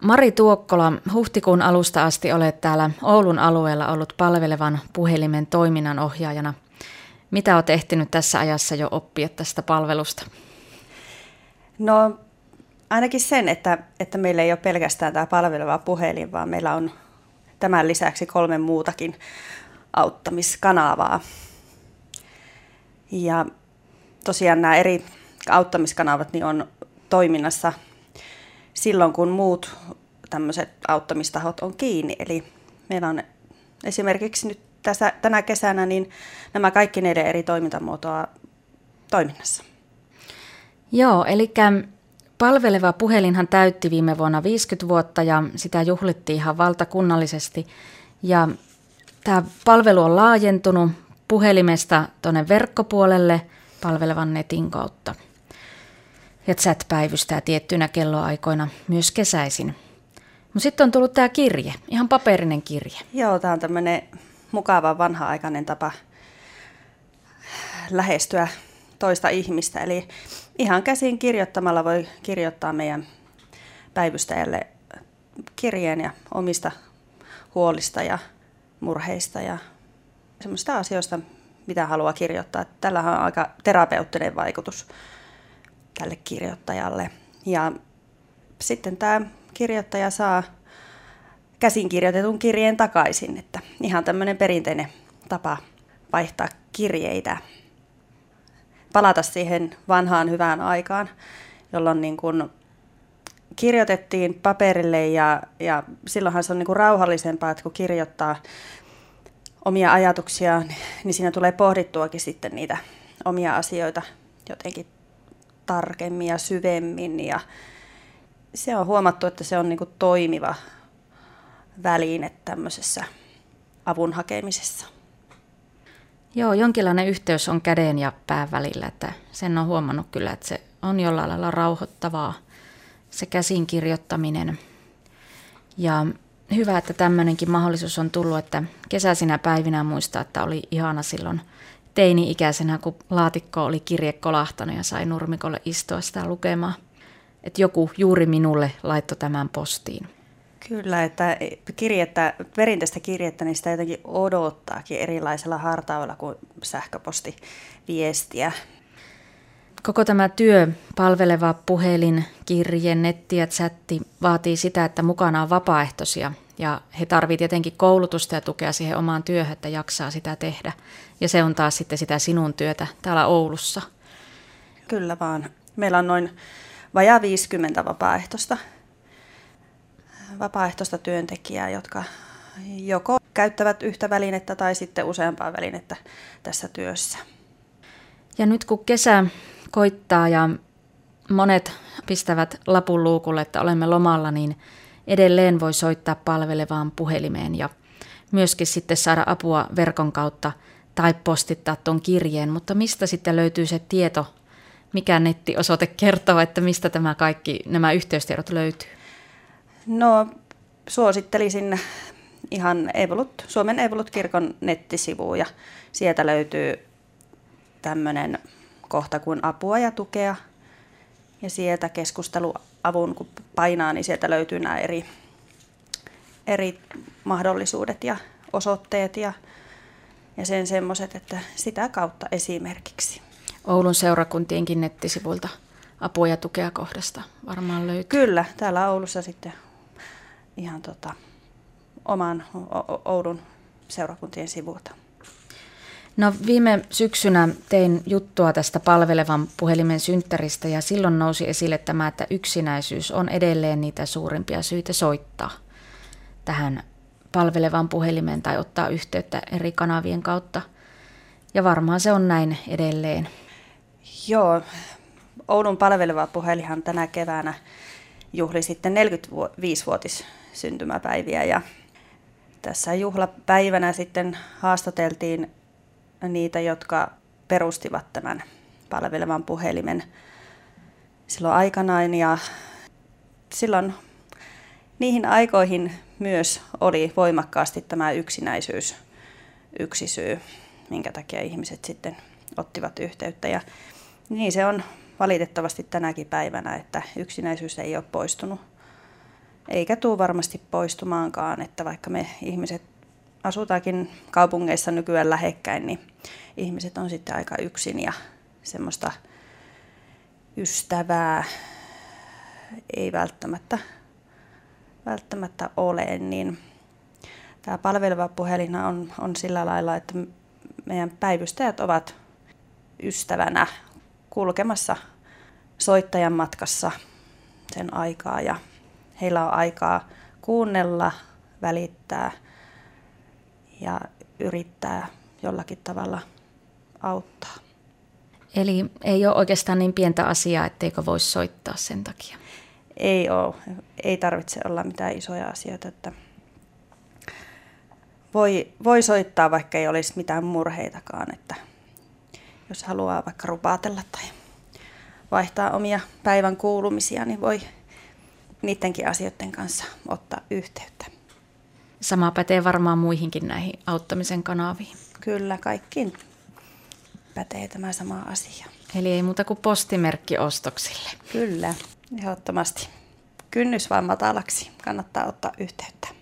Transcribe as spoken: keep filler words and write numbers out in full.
Mari Tuokkola, huhtikuun alusta asti olet täällä Oulun alueella ollut palvelevan puhelimen toiminnanohjaajana. Mitä olet ehtinyt tässä ajassa jo oppia tästä palvelusta? No ainakin sen, että, että meillä ei ole pelkästään tämä palveleva puhelin, vaan meillä on tämän lisäksi kolme muutakin auttamiskanavaa. Ja tosiaan nämä eri auttamiskanavat niin on toiminnassa silloin, kun muut tämmöiset auttamistahot on kiinni. Eli meillä on esimerkiksi nyt tässä, tänä kesänä niin nämä kaikki neljä eri toimintamuotoa toiminnassa. Joo, eli palveleva puhelinhan täytti viime vuonna viisikymmentä vuotta ja sitä juhlittiin ihan valtakunnallisesti. Ja tämä palvelu on laajentunut puhelimesta tuonne verkkopuolelle palvelevan netin kautta. Ja chat päivystää tiettyinä kelloaikoina myös kesäisin. Mutta sitten on tullut tämä kirje, ihan paperinen kirje. Joo, tämä on tämmöinen mukava vanha-aikainen tapa lähestyä toista ihmistä. Eli ihan käsin kirjoittamalla voi kirjoittaa meidän päivystäjälle kirjeen ja omista huolista ja murheista ja semmoista asioista, mitä haluaa kirjoittaa. Tällähän on aika terapeuttinen vaikutus tälle kirjoittajalle. Ja sitten tämä kirjoittaja saa käsin kirjoitetun kirjeen takaisin, että ihan tämmöinen perinteinen tapa vaihtaa kirjeitä. Palata siihen vanhaan hyvään aikaan, jolloin niin kuin kirjoitettiin paperille ja, ja silloinhan se on niin kuin rauhallisempaa, että kun kirjoittaa omia ajatuksia, niin siinä tulee pohdittuakin sitten niitä omia asioita jotenkin tarkemmin ja syvemmin. Ja se on huomattu, että se on niin kuin toimiva väline tämmöisessä avun hakemisessa. Joo, jonkinlainen yhteys on käden ja pään välillä, että sen on huomannut kyllä, että se on jollain lailla rauhoittavaa, se käsin kirjoittaminen. Ja hyvä, että tämmöinenkin mahdollisuus on tullut, että kesäisinä päivinä muistaa, että oli ihana silloin teini-ikäisenä, kun laatikko oli kirje kolahtanut ja sai nurmikolle istua sitä lukemaan. Että joku juuri minulle laittoi tämän postiin. Kyllä, että kirjettä, perinteistä kirjettä, niin sitä jotenkin odottaakin erilaisella hartaudella kuin sähköpostiviestiä. Koko tämä työ, palveleva puhelin, kirje, netti ja chatti vaatii sitä, että mukana on vapaaehtoisia. Ja he tarvitsevat tietenkin koulutusta ja tukea siihen omaan työhön, että jaksaa sitä tehdä. Ja se on taas sitten sitä sinun työtä täällä Oulussa. Kyllä vaan. Meillä on noin vajaa viisikymmentä vapaaehtoista. vapaaehtoista työntekijää, jotka joko käyttävät yhtä välinettä tai sitten useampaa välinettä tässä työssä. Ja nyt kun kesä koittaa ja monet pistävät lapun luukulle, että olemme lomalla, niin edelleen voi soittaa palvelevaan puhelimeen ja myöskin sitten saada apua verkon kautta tai postittaa tuon kirjeen. Mutta mistä sitten löytyy se tieto, mikä nettiosoite kertoo, että mistä tämä kaikki, nämä yhteystiedot löytyy? No, suosittelisin ihan Evolut, Suomen Evolut-kirkon nettisivuun ja sieltä löytyy tämmöinen kohta kuin apua ja tukea. Ja sieltä keskusteluavun, kun painaa, niin sieltä löytyy nämä eri, eri mahdollisuudet ja osoitteet ja, ja sen semmoiset, että sitä kautta esimerkiksi. Oulun seurakuntienkin nettisivuilta apua ja tukea kohdasta varmaan löytyy. Kyllä, täällä Oulussa sitten ihan tota, oman Oulun seurakuntien sivuilta. No viime syksynä tein juttua tästä palvelevan puhelimen synttäristä ja silloin nousi esille tämä, että yksinäisyys on edelleen niitä suurimpia syitä soittaa tähän palvelevan puhelimeen tai ottaa yhteyttä eri kanavien kautta. Ja varmaan se on näin edelleen. Joo, Oulun palveleva puhelinhan tänä keväänä juhli sitten neljäkymmentäviisivuotis syntymäpäiviä ja tässä juhlapäivänä sitten haastateltiin niitä, jotka perustivat tämän palvelevan puhelimen silloin aikanaan ja silloin niihin aikoihin myös oli voimakkaasti tämä yksinäisyys yksi syy, minkä takia ihmiset sitten ottivat yhteyttä ja niin se on valitettavasti tänäkin päivänä, että yksinäisyys ei ole poistunut eikä tule varmasti poistumaankaan, että vaikka me ihmiset asutaankin kaupungeissa nykyään lähekkäin, niin ihmiset on sitten aika yksin ja semmoista ystävää ei välttämättä, välttämättä ole, niin tämä palveleva puhelin on, on sillä lailla, että meidän päivystäjät ovat ystävänä kulkemassa soittajan matkassa sen aikaa ja heillä on aikaa kuunnella, välittää ja yrittää jollakin tavalla auttaa. Eli ei ole oikeastaan niin pientä asiaa, etteikö voisi soittaa sen takia? Ei ole. Ei tarvitse olla mitään isoja asioita. Että voi, voi soittaa, vaikka ei olisi mitään murheitakaan. Että jos haluaa vaikka rupaatella tai vaihtaa omia päivän kuulumisia, niin voi niidenkin asioiden kanssa ottaa yhteyttä. Sama pätee varmaan muihinkin näihin auttamisen kanaviin. Kyllä, kaikkiin pätee tämä sama asia. Eli ei muuta kuin postimerkki ostoksille. Kyllä, ehdottomasti. Kynnys vaan matalaksi, kannattaa ottaa yhteyttä.